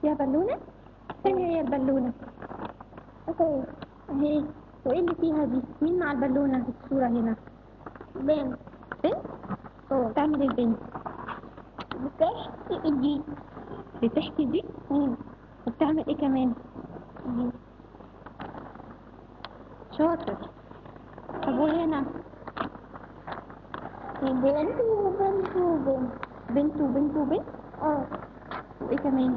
فيها بالونة؟ فين هي البالونة؟ اهي. اهي. وايه اللي فيها دي؟ مين مع البالونة في الصورة هنا؟ بنت. بنت؟ بتعمل ايه البنت؟ بتحكي دي. بتحكي دي؟ وبتعمل ايه كمان؟ دي. شاطر. طب وهنا؟ بنت وبنت وبنت. بنت وبنت وبنت؟ وايه كمان؟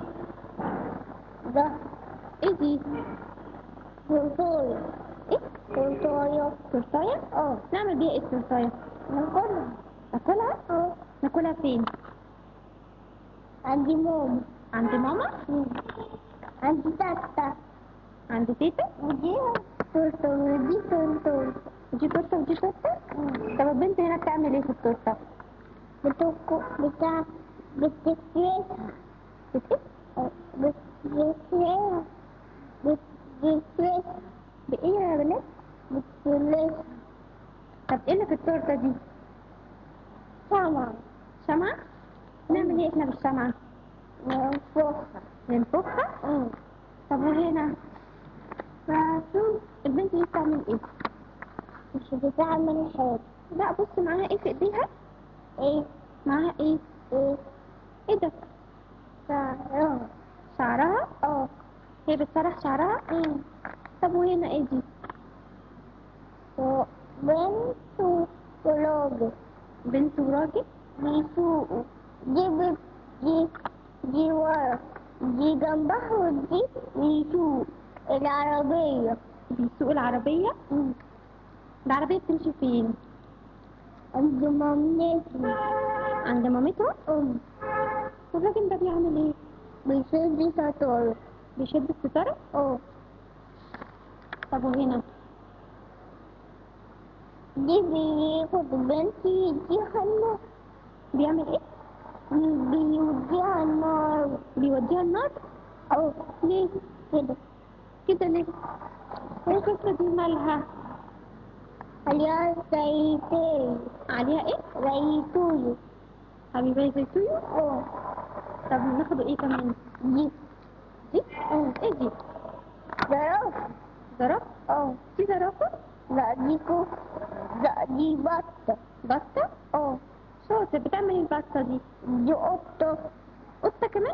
ده ايه دي؟ تورتاية. ايه؟ تورتاية. تورتاية؟ نعمل بيها ايه التورتاية؟ ناكلها. ناكلها؟ ناكلها فين؟ عندي ماما. عند ماما؟ عندي تاتا. عند تيتا؟ ودي تورتة ودي تورتة. ودي تورته ودي تورته؟ طب البنت هنا بتعمل ايه في التورته؟ بتفرشها. بتفرشها. بتفرشها. بتفرشها. بايه يا بنات؟ بتفرشها. طب ايه اللي في التورته دي؟ شمعة. شمعة؟ نعمل ايه احنا بالشمعة؟ ننفخها. ننفخها؟ طب وهنا؟ فشوف البنت دي بتعمل ايه؟ مش بتعمل حاجة. لا بص معاها ايه في ايديها؟ ايه؟ معاها ايه؟ ايه ده؟ شعرها. شعرها؟ هي بتسرح شعرها؟ طب وهنا ايه دي؟ بنت وراجل. بنت وراجل؟ بيسوقوا. دي ورا. دي جنبها ودي بيسوق العربية. بيسوق العربية؟ العربية بتمشي فين؟ عند مامتي. عند مامتها؟ والراجل ده بيعمل ايه؟ بيشد ستارة. بيشد الستارة؟ طب وهنا؟ دي بياخد بنتي يديها النار. بيعمل ايه؟ بيوديها النار. بيوديها النار؟ ليه؟ كده ليه؟ والقصة دي مالها؟ عليها زيتون. عليها ايه؟ زيتون. حبيبي زيتون؟ طب ناخد ايه كمان؟ دي. ايه دي؟ زرافة. زرافة؟ دي زرافة؟ لا دي لا دي بطة. بطة؟ شاطر. بتعمل ايه البطة دي؟ دي قطة. قطة كمان؟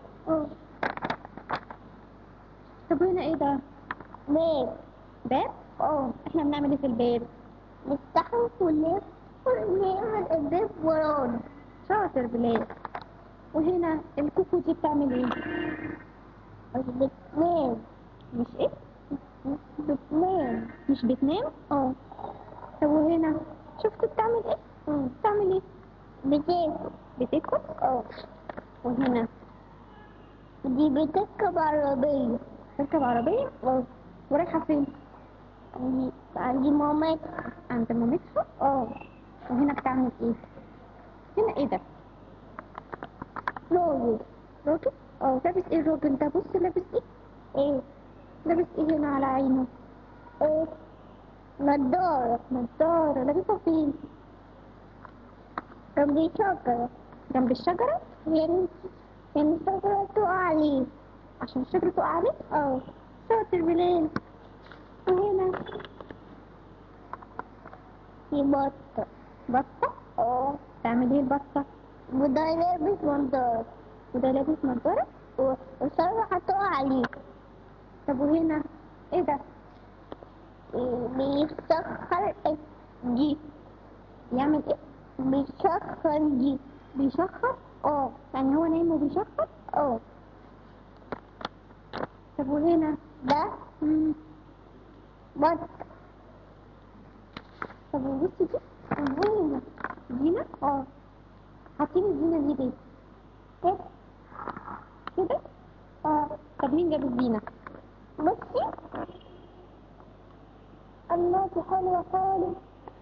طب هنا ايه ده؟ باب. باب؟ احنا بنعمل ايه في الباب؟ نفتحه ونعمل الباب ورانا. شاطر بلاد. وهنا الكوكو دي بتعمل ايه؟ مش بتنام. مش ايه؟ مش بتنام. مش بتنام؟ طب وهنا شفت بتعمل ايه؟ بتعمل ايه؟ بتاكل. بتاكل؟ وهنا دي بتركب عربية. تركب عربية؟ ورايحة فين؟ عندي مامتها. عند مامتها؟ وهنا بتعمل ايه؟ هنا ايه ده؟ راجل. راجل؟ لابس ايه الراجل ده؟ بص لابس ايه؟ لابس ايه هنا على عينه؟ نضارة. نضارة. لابسها فين؟ جنب الشجرة. جنب الشجرة؟ يعني الشجرة تقع عليه. عشان الشجرة تقع عليه؟ شاطر بلال. وهنا في بطة. بطة؟ تعمل ايه البطة؟ وده لابس نضارة. وده لابس نضارة؟ والشجرة هتقع عليه. طب وهنا ايه ده؟ بيسخر دي. يعمل ايه؟ بيسخر دي. بيشخر؟ يعني هو نايم وبيشخر؟ طب وهنا ده بطة. طب وبص دي زينة. زينة؟ حاطين الزينة دي ليه؟ كده. كده؟ طب مين جاب الزينة؟ بصي. الله دي حلوة خالص.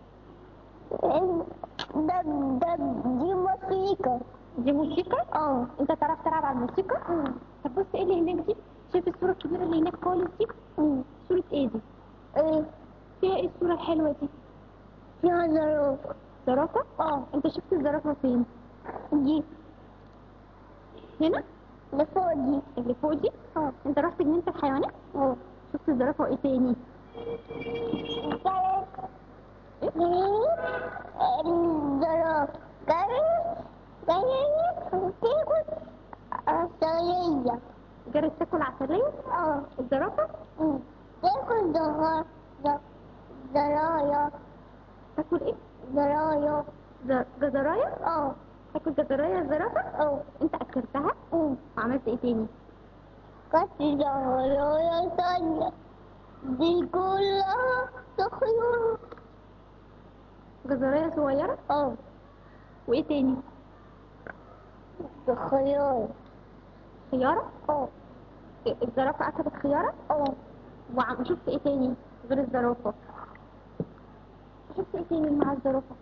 دي موسيقى. دي موسيقى؟ انت تعرف تلعب على الموسيقى؟ طب بص ايه اللي هناك دي؟ شايف الصورة الكبيرة اللي هناك خالص دي؟ صورة ايه دي؟ فيها ايه الصورة الحلوة دي؟ فيها زرافة. زرافة؟ انت شفت الزرافة فين؟ دي هنا؟ اللي فوق دي. اللي فوق دي؟ انت رحت جنينة الحيوانات؟ شفت الزرافة وايه تاني؟ الزرافة تاكل عسلية. جرت تاكل عسلية؟ الزرافة؟ تاكل زرايا. تاكل ايه؟ زرايا. جزراية؟ تاكل جزراية الزرافة؟ انت اكلتها؟ وعملت ايه تاني؟ كانت زرايا تانية دي كلها صغيرة. جزراية صغيرة؟ وايه تاني؟ خيار. خيارة؟ الزرافة اكلت خيارة؟ وشفت ايه تاني غير الزرافة؟ شفت ايه تاني مع الزرافة؟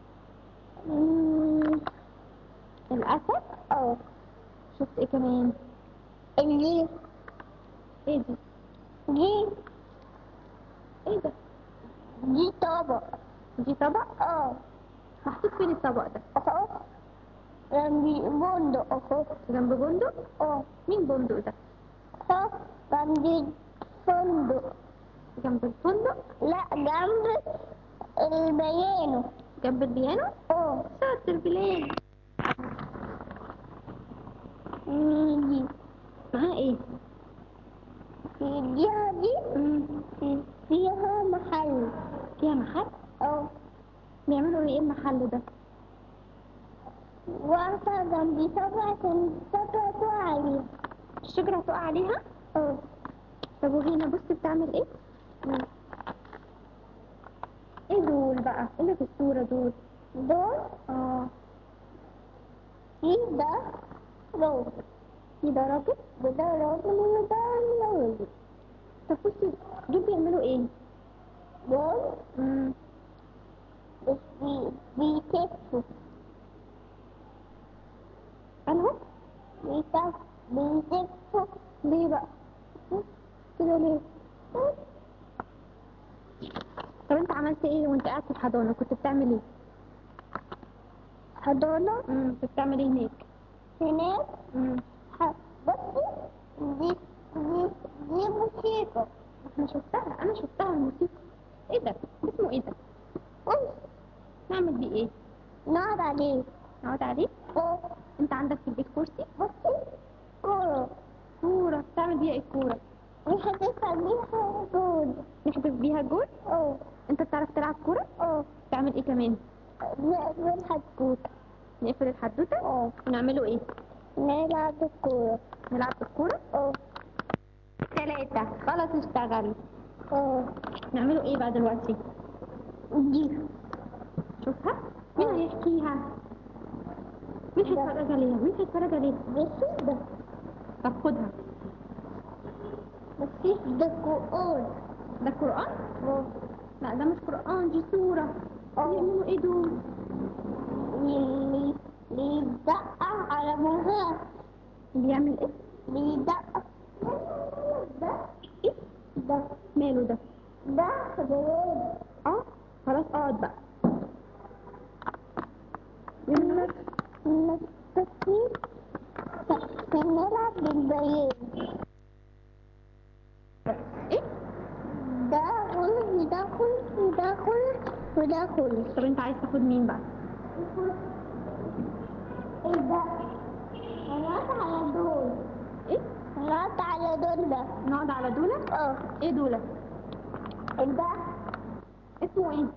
الاسد؟ شفت ايه كمان؟ اللي ايه دي؟ دي ايه ده؟ دي طبق. دي طبق؟ محطوط فين الطبق ده؟ اهو جنبي بندق اهو. جنب بندق؟ مين بندق ده؟ اهو جنبي فندق. جنب الفندق؟ لا جنب البيانو. جنب البيانو؟ شاطر بلال. دي معاه ايه؟ في الجهة دي فيها محل. فيها محل؟ بيعملوا ايه المحل ده؟ واقفة جنبي شجرة تقع عليها. الشجرة هتقع عليها؟ طب وهنا بص بتعمل ايه؟ ايه دول بقى؟ ايه اللي في الصورة دول؟ في ده راجل. ده راجل؟ وده راجل وده راجل. طب بصي دول بيعملوا ايه؟ دول بس بيتفوا. انهو؟ بيتفوا. ليه بقى؟ كده ليه؟ طب انت عملت ايه وانت قاعد في الحضانة؟ كنت بتعمل ايه؟ حضانة؟ كنت بتعمل ايه هناك؟ هناك؟ بصي دي موسيقى. انا شفتها الموسيقى. ايه ده؟ اسمه ايه ده؟ نعمل بيه ايه؟ نقعد عليه. نقعد عليه؟ انت عندك في البيت كرسي؟ بصي كورة. بتعمل بيها ايه الكورة؟ نحذف بيها جول. نحذف بيها جول؟ انت بتعرف تلعب كورة؟ تعمل ايه كمان؟ نقفل حدوتة. نقفل الحدوتة؟ ونعمله ايه؟ نلعب الكورة. نلعب الكورة؟ 3 خلاص اشتغل. نعمله ايه بقى دلوقتي؟ دي شوفها؟ مين هيحكيها؟ مين هيتفرج عليها؟ بس ده طب خدها. بس ده قرآن. ده قرآن؟ لا ده مش قرآن، دي سورة. بيعملوا ايه دول؟ اللي بيدقق على مهاب. بيعمل ايه؟ بيدقق. ده ايه؟ ده ماله ده؟ ده خضروات. خلاص اقعد بقى. نستفيد نلعب بالبيان. ايه؟ ده خلص وده خلص وده خلص وده خلص. طب انت عايز تاخد مين بقى؟ ايه ده؟ نقعد على دول. ايه؟ نقعد على دول ده. نقعد على دولة؟ ايه دولة؟ ده اسمه ايه؟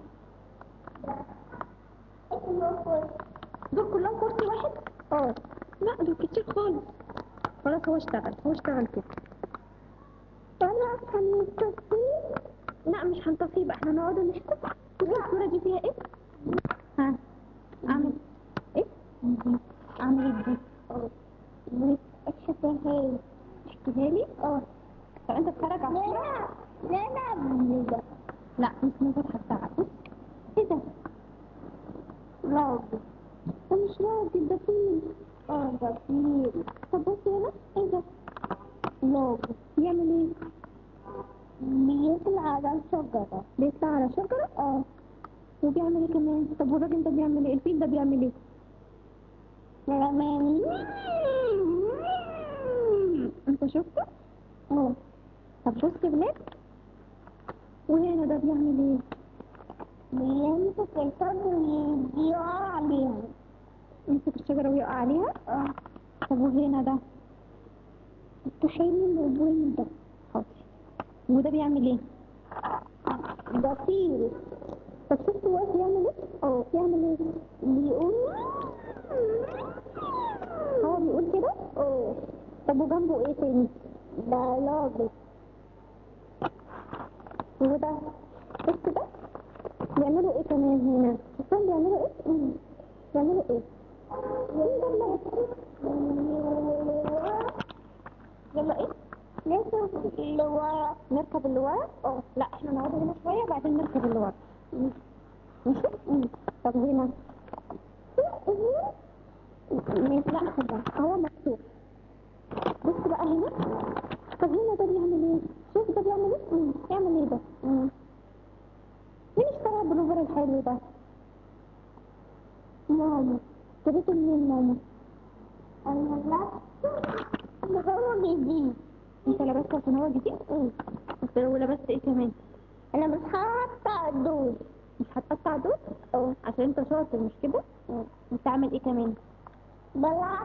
اسمه كرسي. دول كلهم كرسي واحد؟ لا دول كتير خالص. خلاص هو اشتغل كده. خلاص هنطفيه. لا مش هنطفيه بقى، احنا نقعد نحكي. الصورة دي فيها ايه؟ اعمل ايه؟ اعمل ايه دي؟ احكيها لي؟ طب انت اتفرج على الصورة؟ لا لا مش نظر هتزعل. ايه ده؟ راجل. ده مش راجل، ده فيل. ده فيل. طب بصي هنا، ايه ده؟ راجل. بيعمل ايه؟ بيطلع على شجرة. بيطلع على شجرة؟ وبيعمل ايه كمان؟ طب والراجل ده بيعمل ايه؟ الفيل ده بيعمل ايه؟ كمان انت شفته؟ طب بص بلاد، وهنا ده بيعمل ايه؟ بيمسك الشجر ويقع عليها. يمسك الشجرة ويقع عليها؟ طب وهنا ده؟ الطحين والبن ده. حاضر. وده بيعمل ايه؟ ده فيل. طب شفت واقف بيعمل ايه؟ بيعمل ايه؟ بيقول هو بيقول كده؟ طب وجنبه ايه تاني؟ ده راجل. وده بص ده بيعملوا ايه كمان هنا؟ شوفهم بيعملوا ايه؟ بيعملوا ايه؟ يلا ايه؟ نركب اللي ورا. نركب اللي ورا؟ لا احنا نقعد هنا شوية بعدين نركب اللي ورا. ماشي؟ طب هنا؟ لا هو مكتوب. بص بقى هنا. طب هنا ده بيعمل ايه؟ شوف ده بيعمل ايه؟ بيعمل ايه ده؟ مين اشترى البلوفر الحلو ده؟ ماما. جابته منين ماما؟ أنا لابسه هو جديد. انت لبسته عشان هو جديد؟ ولبست ايه كمان؟ أنا مش هقطع دول. مش هتقطع دول؟ عشان انت شاطر مش كده؟ بتعمل ايه كمان؟ بلعب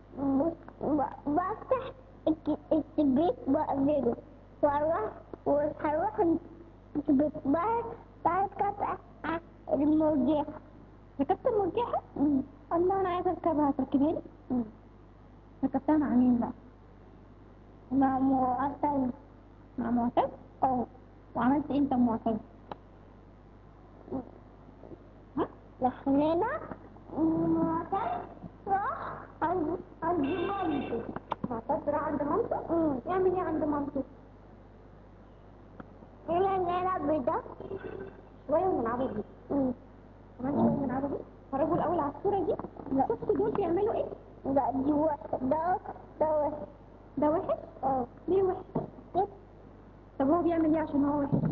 بفتح الكبريت وأقفله وهروح الكبريت بركب المرجحة. ركبت المرجحة؟ الله انا عايزة اركبها، تركبها لي؟ ركبتها مع مين بقى؟ مع معتز. مع معتز؟ وعملت ايه انت معتز؟ لحننا معتز راح عند مامته. معتز راح عند مامته؟ يعمل ايه عند مامته؟ يلا نلعب بده شوية ونلعبوا بيه. كمان شوية ونلعبوا بيه. فرجوا الأول على الصورة دي. شفتوا دول بيعملوا ايه؟ لا دي واحد. ده واحد. ده وحش؟ ليه وحش؟ طب هو بيعمل ايه عشان هو وحش؟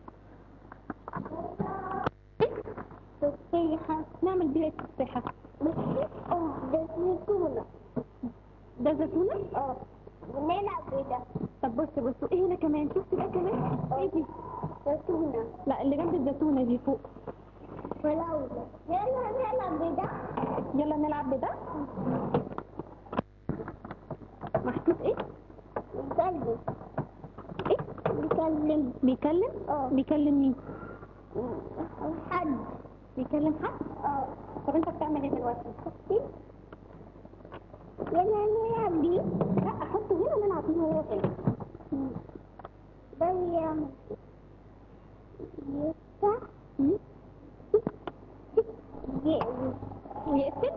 تفاحة. نعمل بيه تفاحة. ده زيتونة. ده زيتونة؟ نلعب بده. طب بصوا ايه هنا كمان؟ شفتوا ايه كمان؟ ايه دي؟ زيتونة. لا اللي جنب الزيتونة دي فوق. فراولة. يلا نلعب بده. يلا نلعب بده. محطوط ايه؟ بيكلم. ايه؟ بيكلم. بيكلم؟ بيكلم مين؟ حد. بيكلم حد؟ طب انت بتعمل ايه دلوقتي؟ يلا نلعب بيه. لا احطه هنا نلعب بيه وهو هنا. ده يعمل يفتح يقلب ويقفل؟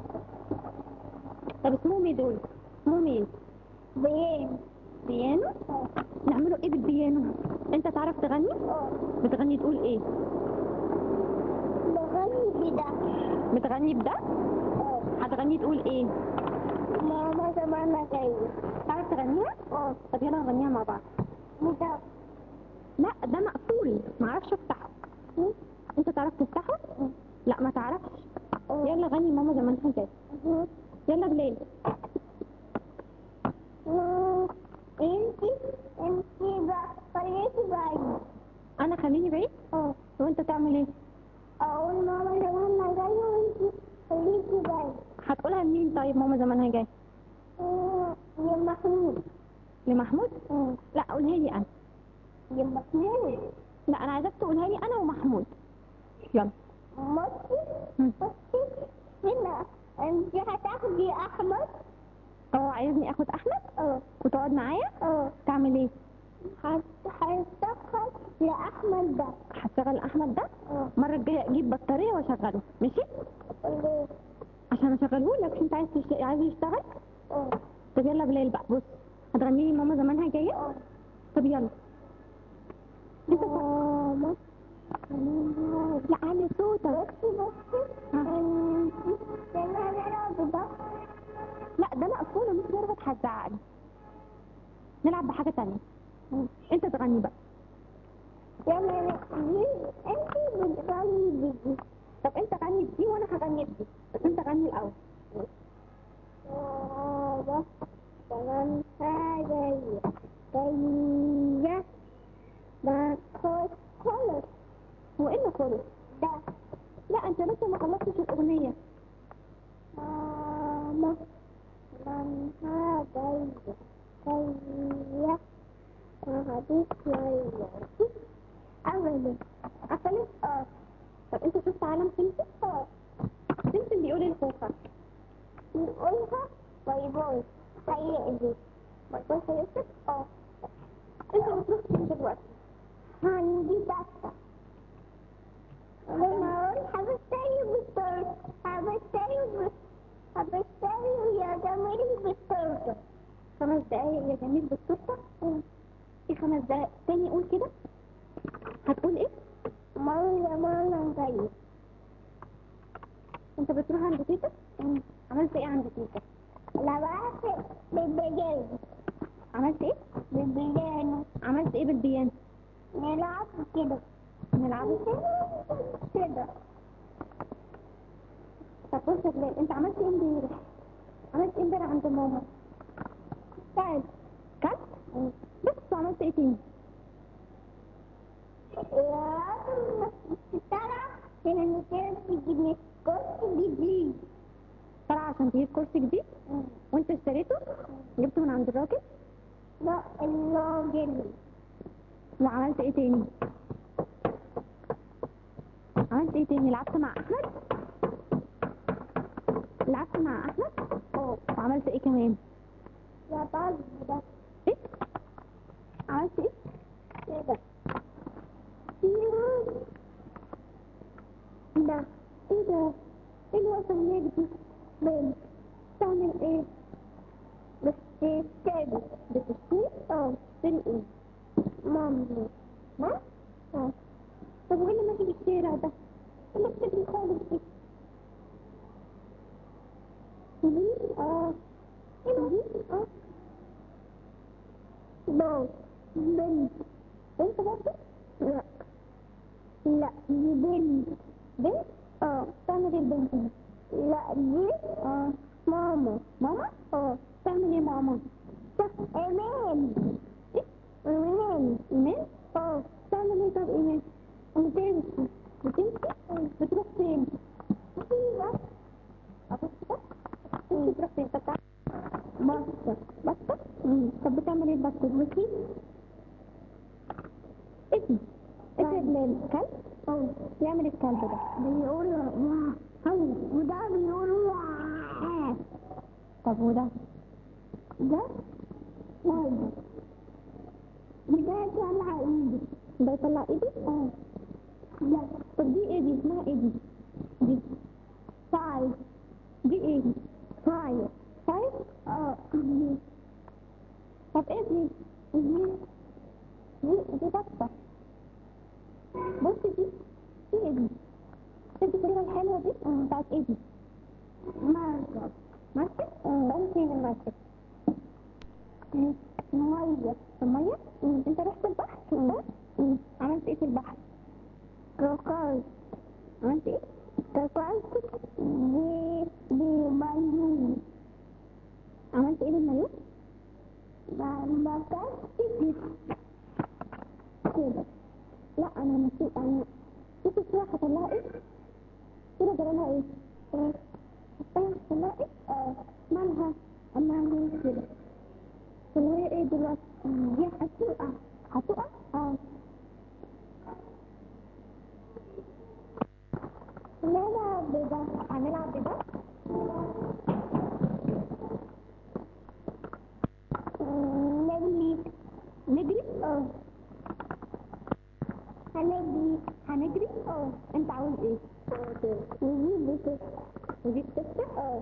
طب اسمهم ايه دول؟ اسمهم ايه؟ بيان. بيانو؟ نعمله ايه بالبيانو؟ انت تعرف تغني؟ بتغني تقول ايه؟ بغني بده. بتغني بده؟ هتغني تقول ايه؟ ماما زمانها جاية. تعرف تغنيها؟ طب يلا نغنيها مع بعض. بده. لا ده مقفول معرفش افتحه. انت تعرف تفتحه؟ لا ما تعرفش. يلا غني ماما زمانها جاية. يلا بليل. انتي بقى خليكي بعيد. انا خليني بعيد؟ وانت تعمل ايه؟ اقول ماما زمانها جاية وانتي خليكي بعيد. هتقولها لمين طيب ماما زمانها جاية؟ يا محمود. لمحمود؟ لا قولها لي انا. يا محمود. لا انا عايزاك تقولها لي انا ومحمود. يلا. بصي هنا انتي هتاخدي احمد. عايزني اخد احمد؟ وتقعد معايا؟ تعمل ايه؟ هشتغل لأحمد ده. هشتغل احمد ده؟ المره الجايه اجيب بطاريه واشغله ماشي؟ ليه؟ عشان اشغله لك. انت عايز يشتغل؟ طب يلا بليل بقى. بص هتغني لي ماما زمانها جايه؟ طب يلا. انت ماما. لا علي صوتك. بصي يلا نلعب ده. لا ده مقفول ومش ضربك هتزعقني. نلعب بحاجه تانية. انت تغني بقى. يلا انتي بتغني بدي. طب انت غني بدي وانا هغني بدي، بس انت غني الاول. كلامها جاية باخد خلص. هو ايه اللي خلص؟ ده لا انت لسه ما خلصتش الاغنيه. ماما كلامها جاية وهديك شوية أولي قفلت. طب انت شفت عالم سمسم؟ سمسم بيقول ايه الخوخه؟ نقولها باي باي هيأذي باي باي هيقفل. انت بتروح فين دلوقتي؟ عندي دكة لما أقول هبشتري بالتورتة هبشتري يا جميل بالتورتة 5 دقايق يا جميل بالتورته. في 5 دقايق تاني قول كده. هتقول ايه؟ مرة جاية انت بتروح عند تيتا؟ عملت ايه عند تيتا؟ لعبت بالبيجان عملت ايه؟ بالبيجان عملت ايه بالبيانو؟ نلعب كده نلعبه كده. طب بص يا بلال، انت عملت ايه امبارح؟ عملت ايه امبارح عند ماما؟ كلت؟ بس عملت ايه تاني؟ ترى هنا نتيجة تجيب كرسي جديد. طلع عشان تجيب كرسي جديد؟ وانت اشتريته؟ جبته من عند الراجل؟ لا الراجل. وعملت ايه تاني؟ عملت ايه تاني؟ لعبت مع احمد؟ لعبت مع احمد؟ وعملت ايه كمان؟ يا بعض ده ايه؟ عملت ايه؟ كده ده ايه ده؟ ايه الوقفة هناك دي؟ بنت تعمل ايه؟ بتشتري بتشتري؟ تشتري ايه؟ مامي ما؟ طب وايه اللي ماشي في الشارع ده؟ ايه اللي بتجري خالص دي؟ ايه ده؟ بوس بنت. بنت برضه؟ لا لا دي بنت بنت؟ تعمل ايه البنت دي؟ لا دي ماما ماما؟ تعمل ايه ماما؟ ايمان ايه؟ ايمان ايمان؟ تعمل ايه طب ايمان؟ بتمشي. بتمشي؟ بتروح فين؟ بس ابص كده؟ تمشي تروح فين؟ طب بطة. بطة؟ طب بتعمل ايه البطة دي؟ اسمي يا بلال كلب؟ بيعمل الكلب ده بيقول هو وده بيقول واه. طب وده ده واحد وده يطلع ايده. ده يطلع ايدي؟ لا طب دي ايه دي؟ اسمها ايه دي؟ دي فايف دي ايه دي؟ فايف فايف؟ طب ايه دي؟ دي بطة. بص دي ايه دي؟ شفت الصورة الحلوة دي؟ بتاعت ايه دي؟ مركب مركب؟ ده فين المركب؟ مية في المية؟ انت رحت البحر؟ عملت ايه في البحر؟ ركاز عملت ايه؟ ركاز بمايو عملت ايه بالمايوه؟ مركز كده. لا انا نسيت. انا شوف الصورة حصل لها ايه؟ الصورة جرالها ايه؟ شفتها حصل لها ايه؟ مالها؟ اما عاملين كده. اللي هي ايه دلوقتي؟ دي هتقع. هتقع؟ نلعب بده هنلعب بده؟ نجري نجري؟ هنجري هنجري؟ انت عاوز ايه؟ نجيب بسكة نجيب سكة؟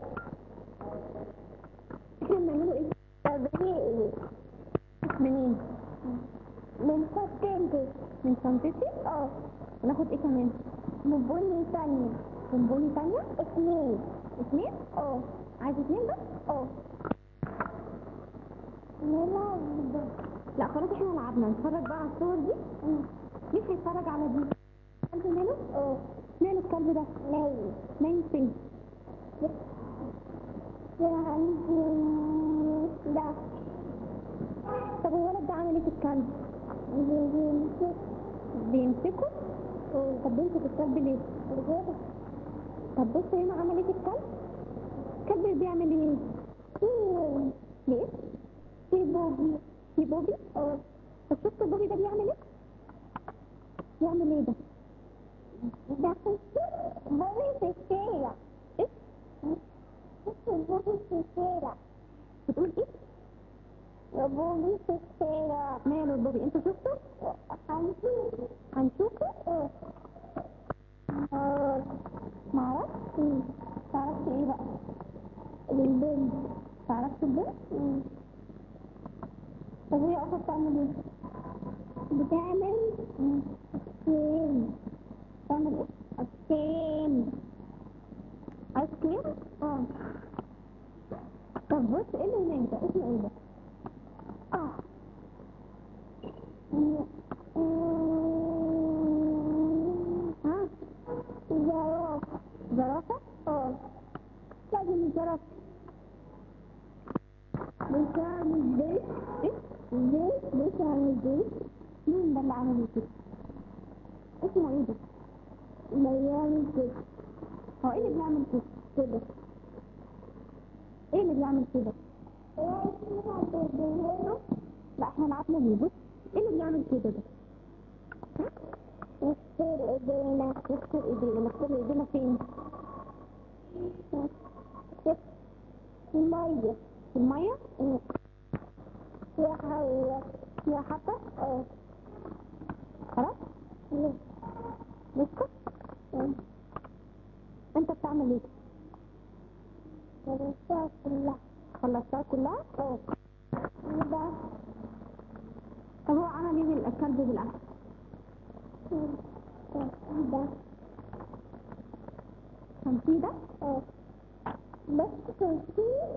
احنا بنعمله ايه؟ تبريئي منين؟ من سبتمبر من سانتيتي؟ ناخد ايه كمان؟ بني ثانية بونبوني تانية؟ 2 2؟ عايز 2 بس؟ نلعب بده لا خلاص احنا لعبنا. نتفرج بقى على الصور دي. مين هيتفرج على دي؟ الكلب ماله؟ ماله الكلب ده؟ نايم نايم فين؟ عندي ده طب الولد ده عامل ايه في الكلب؟ بيمسكه؟ طب بيمسك الكلب ليه؟ كده طب بص هنا عمل ايه في الكلب؟ الكلب بيعمل ايه؟ ليه؟ في بوبي في بوبي؟ طب شفت بوبي ده بيعمل ايه؟ بيعمل ايه ده؟ ده بوبي في الشارع. ايه؟ بوبي في الشارع. بتقول ايه؟ بوبي في الشارع. ماله البوبي؟ انت شفته؟ هنشوف. هنشوفه؟ معرفش. تعرفش ايه بقى؟ البنت تعرفش البنت؟ طب هي اصلا بتعمل ايه؟ بتعمل كريم. بتعمل ايه؟ كريم. ايس كريم؟ طب بص ايه اللي هناك ده؟ اسمه ايه ده؟ ها؟ زرافة. زرافة؟ لازم الزرافة بتعمل زيت. ايه؟ زيت بتعمل زيت. مين ده اللي عمل كده؟ اسمه ايه ده؟ بيعمل كده. هو ايه اللي بيعمل كده؟ كده. ايه اللي بيعمل كده؟ بيعمل لا احنا لعبنا ليه؟ بص ايه اللي بيعمل كده ده؟ نغسل ايدينا. نغسل ايدينا. نغسل ايدينا فين؟ في المية. في المية؟ يا حيوة. يا حبة؟ خلاص؟ نسكت؟ انت بتعمل ايه؟ خلصتها كلها. خلصتها كلها؟ ده طب هو عمل ايه الكلب بالاكل؟ ده كان فيه ده؟ بس كان فيه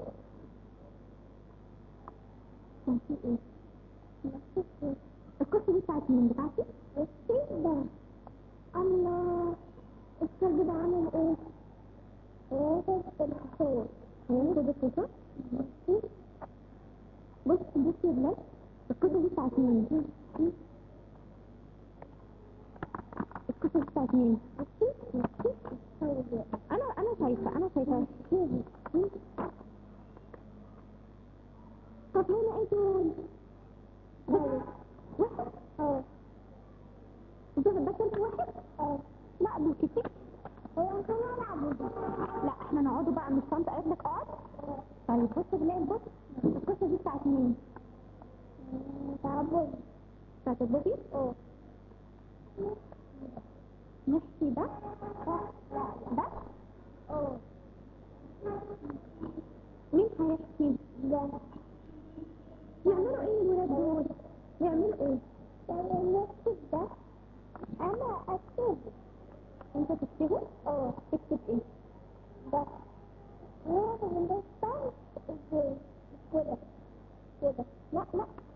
كان فيه ايه؟ بس فيه القصة دي بتاعت مين؟ بتاعتي؟ ده. الله. الكلب ده عامل ايه؟ واقف في الحصول. هينزل القصة؟ بص يا بلاد القصة دي بتاعت مين؟ القصة دي بتاعت مين؟ انا شايفة طب هنا ايه دول؟ واحد؟ دول بس انت واحد؟ لا دول كتير. هو كان يلعب ده. لا احنا نقعدوا بقى مش طنط قالت لك اقعد؟ طيب بص بلاد بص القصة دي بتاعت مين؟ تعبوا. بتاعت البوبي؟ نحكي ده؟ ده؟ مين هيحكي؟ ده يعملوا ايه الولاد دول؟ يعملوا ايه؟ نكتب ده. انا اكتب. انت تكتبه؟ تكتب ايه؟ ده لازم نستنى ازاي كده كده. لا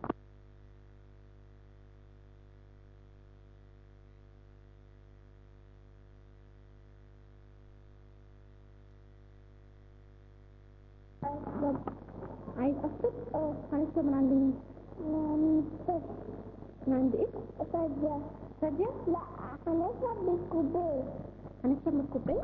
عايز اكتب؟ هنكتب من عند مين؟ من عند ايه؟ فاجأة. فادية؟ لا هنشرب بالكوباية. هنشرب من الكوباية؟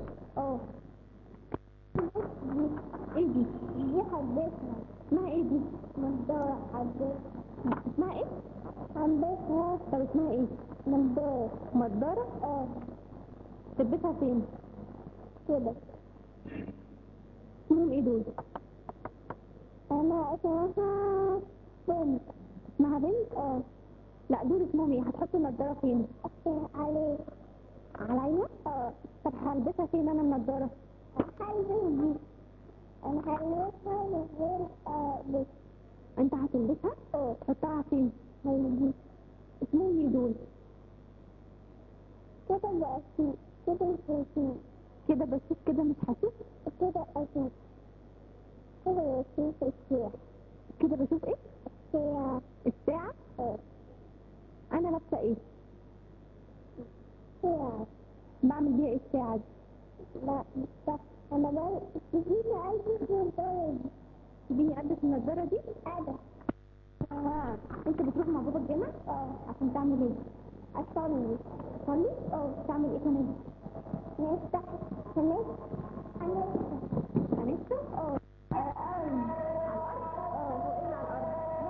دي ايه دي؟ دي حبيتها. اسمها ايه دي؟ نضارة حبيتها. اسمها ايه؟ حبيتها. طب اسمها ايه؟ نضارة. نضارة؟ تلبسها فين؟ كده. اسمهم ايه دول؟ انا اسمها بنت. اسمها بنت؟ لا دول اسمهم ايه؟ هتحط النضارة فين؟ عليه. عليا؟ طب هلبسها فين انا النضارة؟ هلبس دي. انا هلبسها من غير بس. انت هتلبسها؟ تحطها فين؟ هلبس اسمهم ايه دول؟ كده بأسيس. كده بأسيس. كده بشوف كده مش هشوف؟ كده أسيس. كده بأسيس الساعة. كده بشوف ايه؟ الساعة. الساعة؟ انا لابسة ايه؟ ساعة. بعمل بيها ايه الساعة دي؟ لا مش صح. أنا بقول تجيبي عايزة النضارة دي. تجيني البس النضارة دي؟ عشان تعمل ايه؟ أصلي. تصلي؟ تعمل ايه كمان؟ نفتح هنفتح هنفتح؟ على الأرض. هو ايه اللي على الارض؟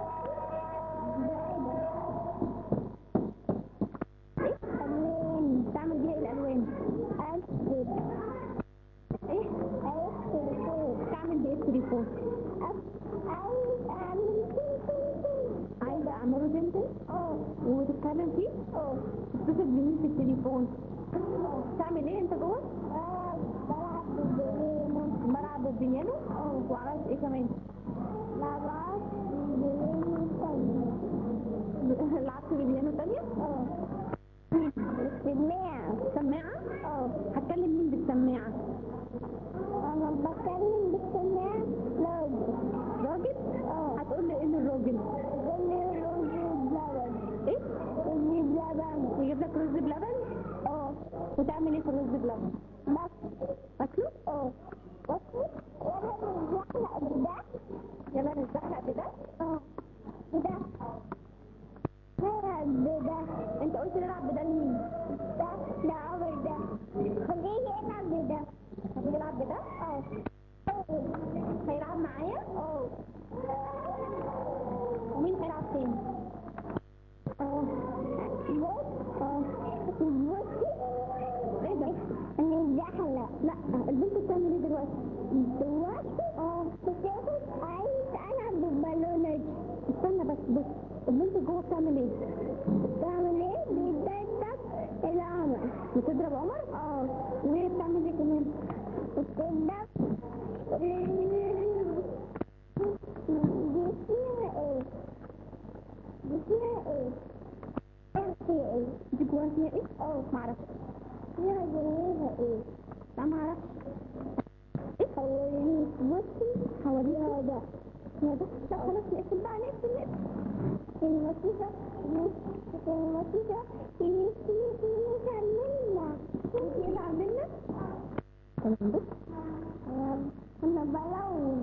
ايه؟ ألوان. تعمل بيها ايه الالوان؟ أكتب ايه؟ تليفون. تعمل بايه التليفون؟ عايز أعمل تليفون. عايزه اعمله تنتن وتتكلم فيه؟ تتصل بمين في التليفون؟ تعمل ايه انت جوه؟ بلعب بالبيانو. بلعب بالبيانو؟ وعملت ايه كمان؟ لعبت بالبيانو تاني. لعبت بالبيانو تانية؟ بالسماعة. سماعة؟ هتكلم مين بالسماعة؟ أنا بتكلم بالسماعة راجل؟ هتقول لي ايه للراجل؟ يقول لي رز بلبن. ايه؟ رز بلبن. يجيب لك رز بلبن؟ وتعمل ايه في الرز بلبن؟ تاكله؟ باكله. وأنا بتزحلق بده. يلا نتزحلق بده؟ بده. بلعب بده. انت قلت نلعب بده لمين؟ ده عمر ده. خليه يلعب بده. طب يلعب بده؟ هيلعب معايا؟ ومين هيلعب تاني؟ بصي. ايه ده؟ نتزحلق. لا البنت بتعمل ايه دلوقتي؟ بتاخد. عايز ألعب بالبالونات. استنى بس البنت جوه بتعمل ايه؟ بتعمل ايه؟ بتضرب القمر. بتضرب عمر؟ وهي بتعمل ايه كمان؟ بتضرب. دي فيها ايه؟ دي فيها ايه؟ فيها ايه؟ دي جواها فيها ايه؟ معرفش. فيها جواها ايه؟ لا معرفش. حواليك. بصي. حواليك يا ده. يا ده؟ طب خلاص نقفل بقى نقفل. الموسيقى. الموسيقى. يكملنا. يزعل منك؟ تمام بص أنا بلون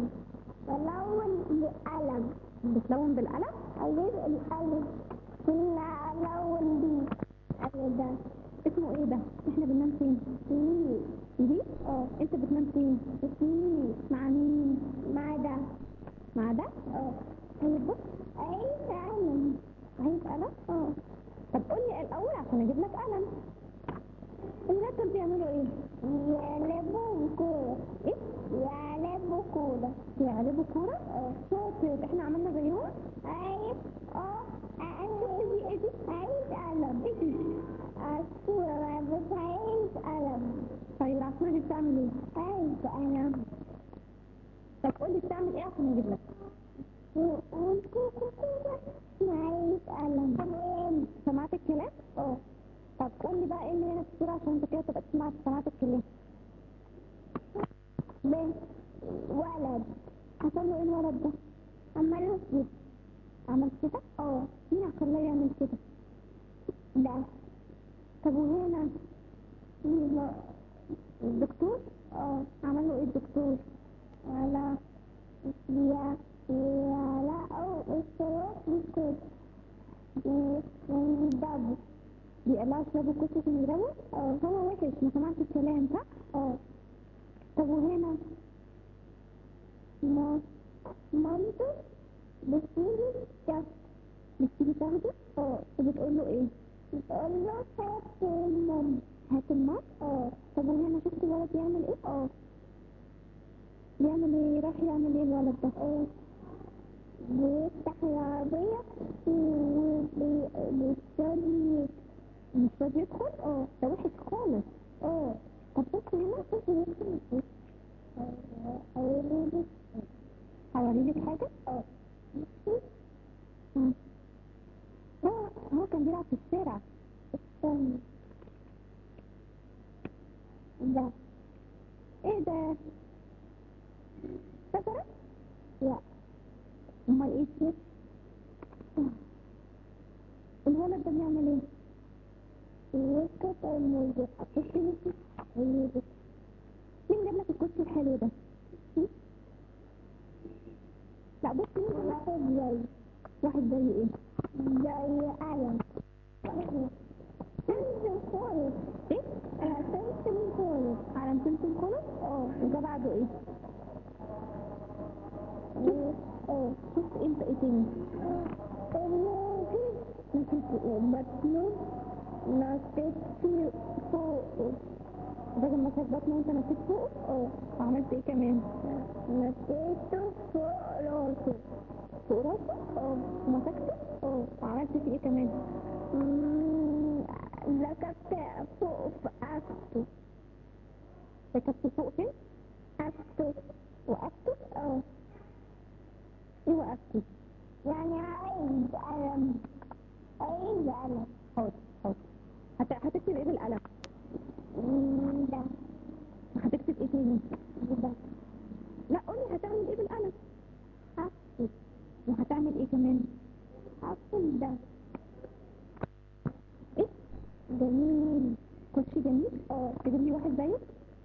بقلم. بتلون بالقلم؟ أجيب القلم. كنا ألون بيه. ده اسمه ايه ده؟ احنا بننام فين؟ دي؟ انت بتنام فين؟ مع مين؟ مع ده. مع ده؟ طيب بص عايز قلم. عايز قلم؟ طب قول لي الاول عشان اجيب لك قلم. الولاد دول بيعملوا ايه؟ يلعبوا كورة. ايه؟ يلعبوا كورة. يلعبوا كورة؟ شاطر. احنا عملنا زيهم؟ عايز. شفت دي ايه دي؟ عايز قلم. ايه دي؟ عصفورة بس عايز قلم. طيب العصفورة دي بتعمل ايه؟ عايز قلم. طب قول لي بتعمل ايه عشان اجيب لك؟ عايز قلم. تمام. سمعت الكلام؟ طب قول لي بقى ايه اللي هنا في الصورة عشان انت كده تبقى سمعت الكلام. بنت. ولد. حصل له ايه الولد ده؟ عمله كده. عمل كده؟ مين عشان لا يعمل كده؟ ده. طب وهنا الدكتور؟ عمل له ايه الدكتور؟ ولا. يلقوا الصوت بالكوت. يضربوا. بيقلعوا شباب الكوسة عشان يضربوا؟ هو وحش ما سمعش الكلام صح؟ طب وهنا مامته بتيجي تاخده. بتيجي تاخده؟ وبتقول له ايه؟ بتقول له هات المام. هات الماء؟ طب وهنا شفت الولد بيعمل ايه؟ بيعمل ايه؟ راح يعمل ايه الولد ده؟ بيفتح العربية وبيستني. مش راضي يدخل؟ ده وحش خالص. طب بص هنا هوريلك حاجة؟ هو كان بيلعب في الشارع. استني. ده. ايه ده؟ شجرة؟ لا. امال ايه ده؟ الولد ده بيعمل ايه؟ يسكت الموسيقى. الموسيقى. مين جاب لك الكرسي الحلو ده؟ لا بص مين؟ واحد زي واحد زي ايه؟ قلم. خالص. ايه؟ انا سمسم خالص. علم سمسم خالص؟ وده بعده ايه؟ شفت انت ايه تاني؟ نسيت بطنه، نسيت فوقه. بدل ما كانت بطنه وانت نسيت فوقه؟ وعملت ايه كمان؟ نسيته فوق راسه. فوق راسه؟ ومسكته؟ وعملت فيه ايه كمان؟ ركبت فوق في أفته. ركبت فوق فين؟ أفته. وقفته؟ ايه وقفته؟ يعني عايز قلم. عايز قلم. حاضر حاضر. هتكتب ايه بالقلم؟ ده. هتكتب ايه تاني؟ ده. لا قولي هتعمل ايه بالقلم؟ أفته. وهتعمل ايه كمان؟ أفته ده. ايه؟ جميل. كوتشي جميل؟ تجيب لي واحد زيه؟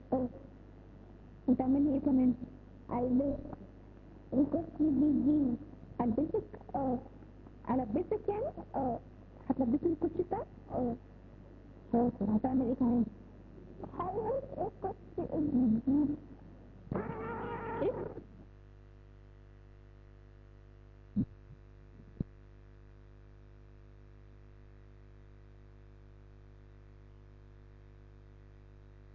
وتعمل لي ايه كمان؟ ألبس. الكوتشي بيجيني. البسك؟ البسك يعني؟ هتلبسني الكوتشي بتاعك؟ شاطر. هتعمل ايه كمان؟ هلبس الكوتشي الجديد. ايه؟